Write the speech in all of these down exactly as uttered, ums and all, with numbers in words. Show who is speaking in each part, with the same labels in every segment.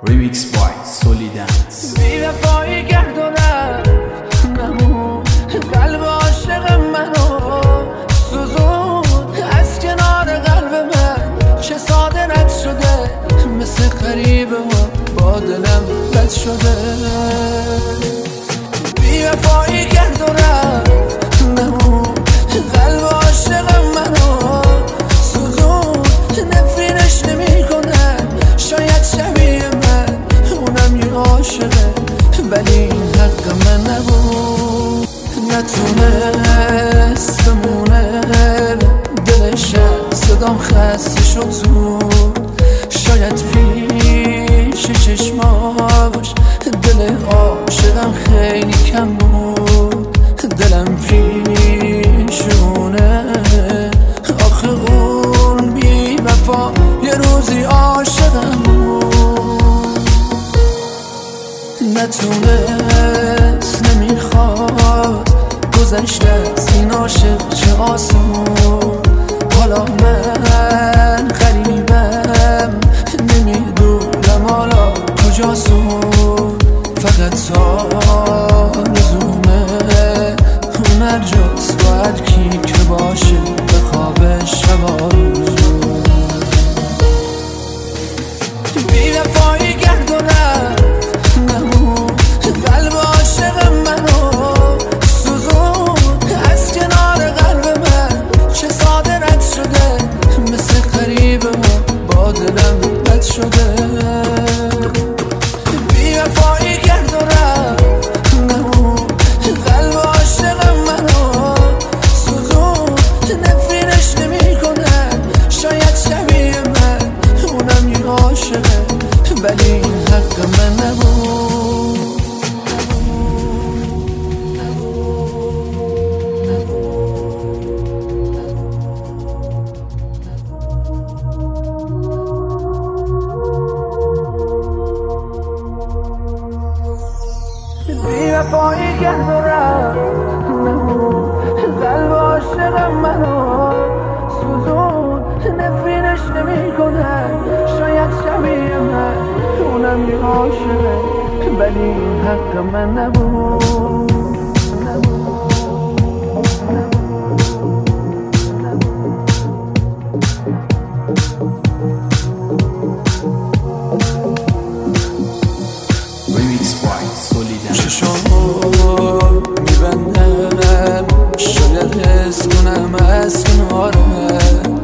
Speaker 1: Remix by Solidance.
Speaker 2: بی وفایی کرد و رفت نمون قلب عاشق منو سوزون از کنار قلب من، چه ساده رد شده مثل غریبه ها با دلم بد شده. بی وفایی کرد و رفت نمون قلب عاشق منو سوزون، نفرینش نمی کنن شاید شبیه من، اونم یه عاشقه ولی این حق من نبود. نتونست بمونه دلشم، صدام خسته شد زود، شاید پیش چشماش دل عاشقم خیلی کم بود. دلم پیشونه آخه اون بی وفا یه روزی عاشقم بود. نتونست نمیخواد گذشته از این عاشق چه آسمون، حالا من غریبم نمیدونم حالا کجاستون، فقط آرزومه اون هر جاست باید کی که باشه به خواب شب آروزون. بی وفایی کرد و رفت نمون قلب عاشق منو سوزون، از کنار قلب من چه ساده رد شده مثل غریبه ها با دلم بد شده. بی وفایی کرد و رفت نمون قلب عاشق منو سوزون، نفرینش نمی کنن شاید شبیه من، اونم یه عاشقه ولی این حق من نبود. بی وفایی کرد و رفت نمون قلب عاشق منو سوزون، نفرینش نمی کنن شاید شبیه من، اونم یه عاشقه ولی این حق من نبود.
Speaker 1: Remix by Solidance.
Speaker 2: چشامو میبندم شاید حس کنم از کنارم،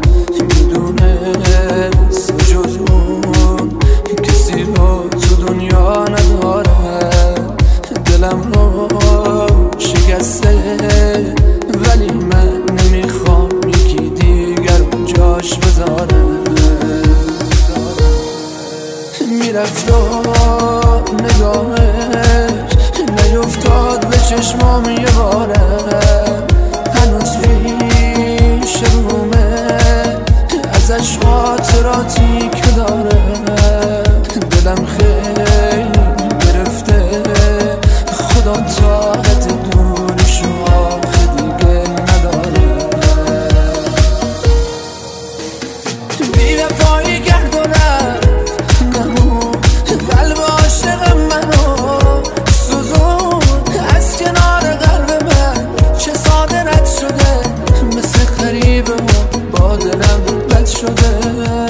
Speaker 2: میدونست جز اون کسی رو تو دنیا ندارم. دلم رو شکسته ولی من نمیخوام یکی دیگر رو جاش بذارم. میرفت نگاهش نیفتاد به چشمام یه بارم، هنوز پیش رومه ازش خاطراتی که دارم. دلم خیلی گرفته خدا طاقت دورش آخه دیگه نداره. بی وفایی کرد و رفت نمون قلب عاشق منو سوزون، از کنار قلب من چه ساده رد شده مثل غریبه ها با دلم بد شده.